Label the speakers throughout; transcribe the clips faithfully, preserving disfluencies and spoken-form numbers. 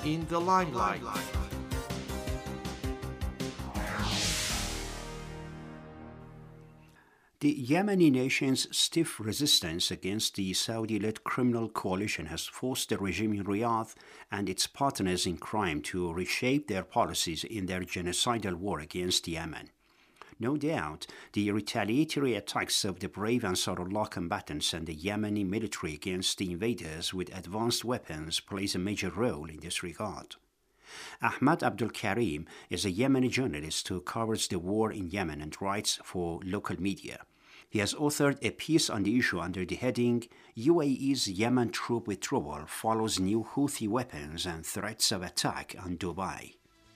Speaker 1: in the limelight.
Speaker 2: The Yemeni nation's stiff resistance against the Saudi-led criminal coalition has forced the regime in Riyadh and its partners in crime to reshape their policies in their genocidal war against Yemen. No doubt, the retaliatory attacks of the brave Ansarullah combatants and the Yemeni military against the invaders with advanced weapons plays a major role in this regard. Ahmad Abdul Karim is a Yemeni journalist who covers the war in Yemen and writes for local media. He has authored a piece on the issue under the heading U A E's Yemen troop withdrawal follows new Houthi weapons and threats of attack on Dubai.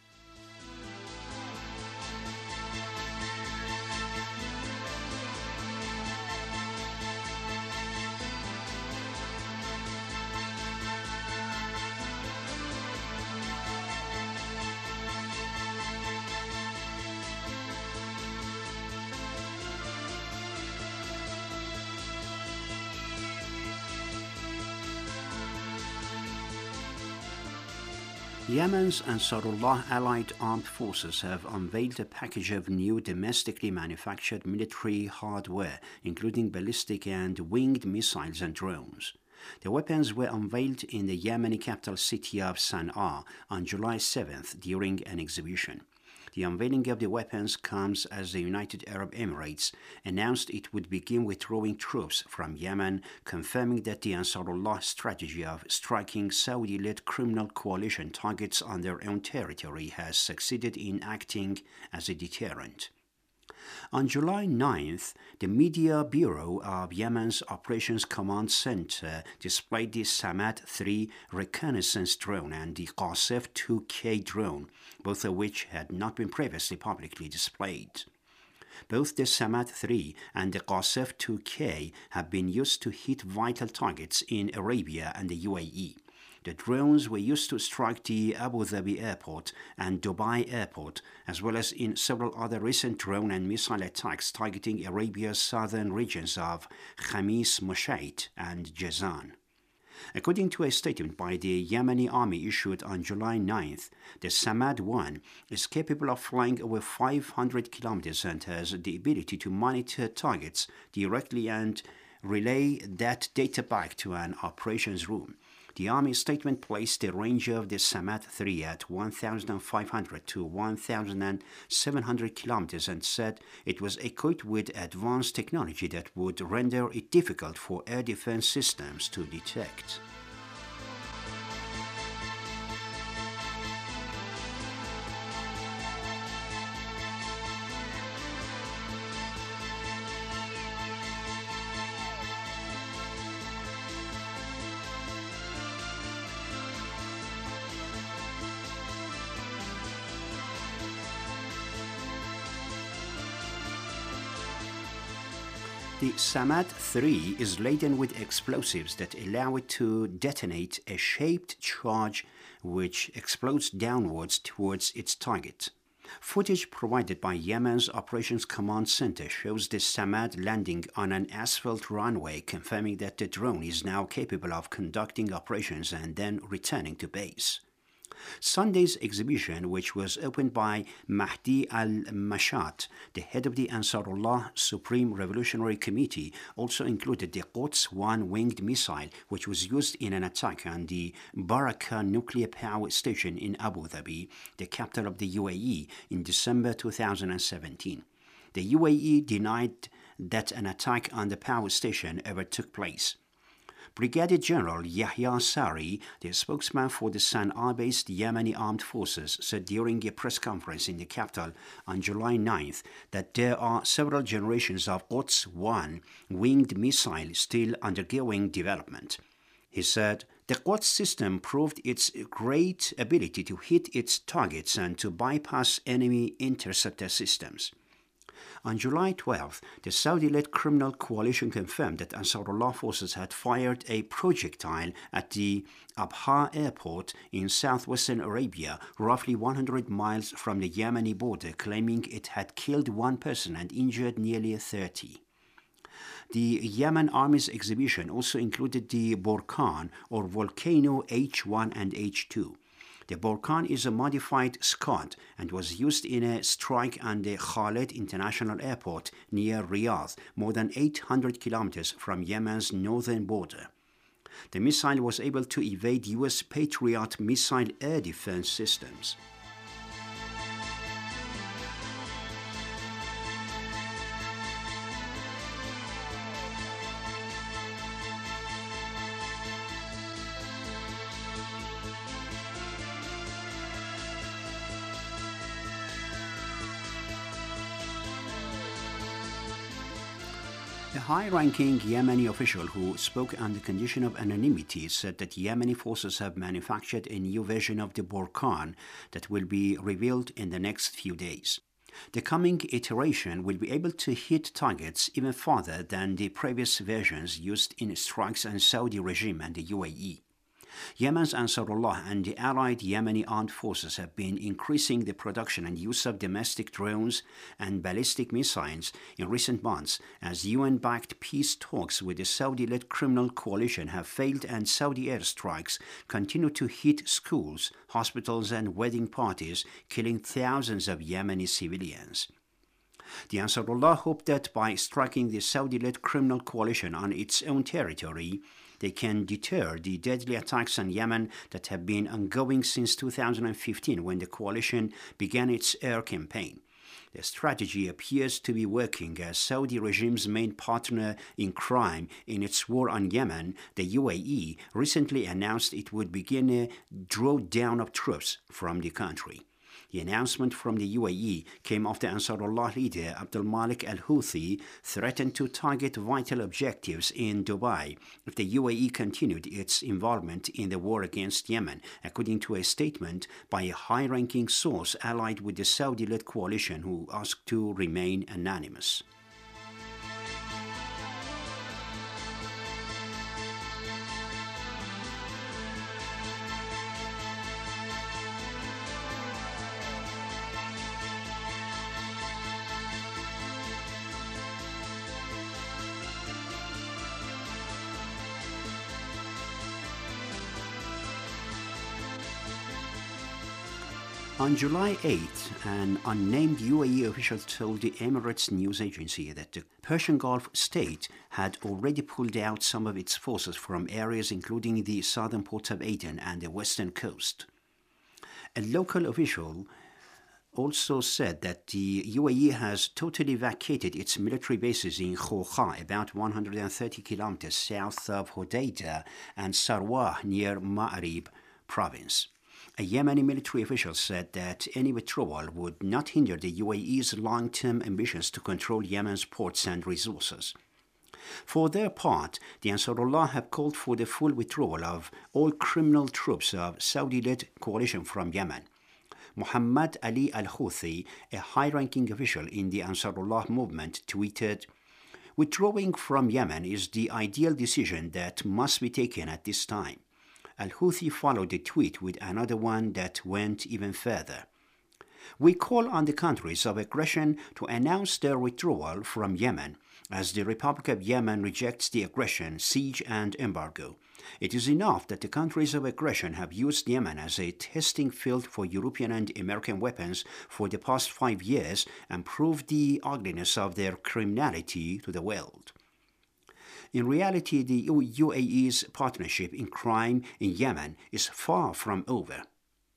Speaker 2: Yemen's Ansarullah allied armed forces have unveiled a package of new domestically manufactured military hardware, including ballistic and winged missiles and drones. The weapons were unveiled in the Yemeni capital city of Sana'a on July seventh during an exhibition. The unveiling of the weapons comes as the United Arab Emirates announced it would begin withdrawing troops from Yemen, confirming that the Ansarullah strategy of striking Saudi-led criminal coalition targets on their own territory has succeeded in acting as a deterrent. On July ninth, the Media Bureau of Yemen's Operations Command Center displayed the Samad three reconnaissance drone and the Qasef two K drone, both of which had not been previously publicly displayed. Both the Samad three and the Qasef two K have been used to hit vital targets in Arabia and the U A E. The drones were used to strike the Abu Dhabi airport and Dubai airport, as well as in several other recent drone and missile attacks targeting Arabia's southern regions of Khamis Mushait and Jazan. According to a statement by the Yemeni army issued on July ninth, the Samad one is capable of flying over five hundred kilometers and has the ability to monitor targets directly and relay that data back to an operations room. The Army statement placed the range of the Samad three at one thousand five hundred to one thousand seven hundred kilometers and said it was equipped with advanced technology that would render it difficult for air defense systems to detect. The Samad three is laden with explosives that allow it to detonate a shaped charge which explodes downwards towards its target. Footage provided by Yemen's Operations Command Center shows the Samad landing on an asphalt runway, confirming that the drone is now capable of conducting operations and then returning to base. Sunday's exhibition, which was opened by Mahdi al-Mashat, the head of the Ansarullah Supreme Revolutionary Committee, also included the Quds one winged missile, which was used in an attack on the Baraka nuclear power station in Abu Dhabi, the capital of the U A E, in December two thousand seventeen. The U A E denied that an attack on the power station ever took place. Brigadier General Yahya Sari, the spokesman for the Sana'a-based Yemeni armed forces, said during a press conference in the capital on July ninth that there are several generations of Quds one winged missiles still undergoing development. He said, "The Quds system proved its great ability to hit its targets and to bypass enemy interceptor systems." On July twelfth, the Saudi-led criminal coalition confirmed that Ansarullah forces had fired a projectile at the Abha airport in southwestern Arabia, roughly one hundred miles from the Yemeni border, claiming it had killed one person and injured nearly thirty. The Yemen Army's exhibition also included the Burkan, or volcano H one and H two. The Burqan is a modified Scud and was used in a strike on the Khaled International Airport near Riyadh, more than eight hundred kilometers from Yemen's northern border. The missile was able to evade U S Patriot missile air defense systems. A high-ranking Yemeni official who spoke on the condition of anonymity said that Yemeni forces have manufactured a new version of the Burqan that will be revealed in the next few days. The coming iteration will be able to hit targets even farther than the previous versions used in strikes on Saudi regime and the U A E. Yemen's Ansarullah and the allied Yemeni armed forces have been increasing the production and use of domestic drones and ballistic missiles in recent months as U N-backed peace talks with the Saudi-led criminal coalition have failed and Saudi airstrikes continue to hit schools, hospitals and wedding parties, killing thousands of Yemeni civilians. The Ansarullah hope that by striking the Saudi-led criminal coalition on its own territory, they can deter the deadly attacks on Yemen that have been ongoing since two thousand fifteen when the coalition began its air campaign. The strategy appears to be working as Saudi regime's main partner in crime in its war on Yemen, the U A E, recently announced it would begin a drawdown of troops from the country. The announcement from the U A E came after Ansarullah leader Abdul Malik al-Houthi threatened to target vital objectives in Dubai if the U A E continued its involvement in the war against Yemen, according to a statement by a high-ranking source allied with the Saudi-led coalition who asked to remain anonymous. On July eighth, an unnamed U A E official told the Emirates news agency that the Persian Gulf state had already pulled out some of its forces from areas including the southern ports of Aden and the western coast. A local official also said that the U A E has totally vacated its military bases in Khokha, about one hundred thirty kilometers south of Hodeidah, and Sarwah near Ma'rib province. A Yemeni military official said that any withdrawal would not hinder the U A E's long-term ambitions to control Yemen's ports and resources. For their part, the Ansarullah have called for the full withdrawal of all criminal troops of Saudi-led coalition from Yemen. Muhammad Ali al-Houthi, a high-ranking official in the Ansarullah movement, tweeted, "Withdrawing from Yemen is the ideal decision that must be taken at this time." Al-Houthi followed the tweet with another one that went even further. "We call on the countries of aggression to announce their withdrawal from Yemen, as the Republic of Yemen rejects the aggression, siege, and embargo. It is enough that the countries of aggression have used Yemen as a testing field for European and American weapons for the past five years and proved the ugliness of their criminality to the world." In reality, the U A E's partnership in crime in Yemen is far from over.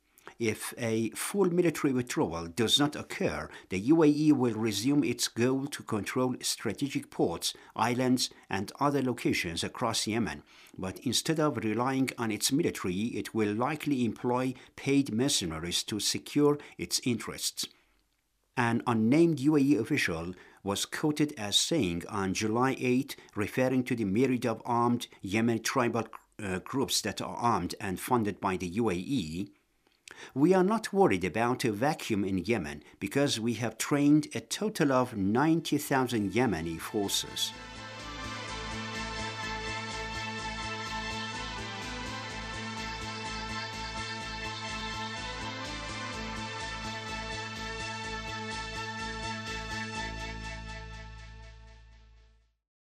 Speaker 2: If a full military withdrawal does not occur, the U A E will resume its goal to control strategic ports, islands, and other locations across Yemen. But instead of relying on its military, it will likely employ paid mercenaries to secure its interests. An unnamed U A E official was quoted as saying on July eighth, referring to the myriad of armed Yemeni tribal uh, groups that are armed and funded by the U A E, "We are not worried about a vacuum in Yemen because we have trained a total of ninety thousand Yemeni forces."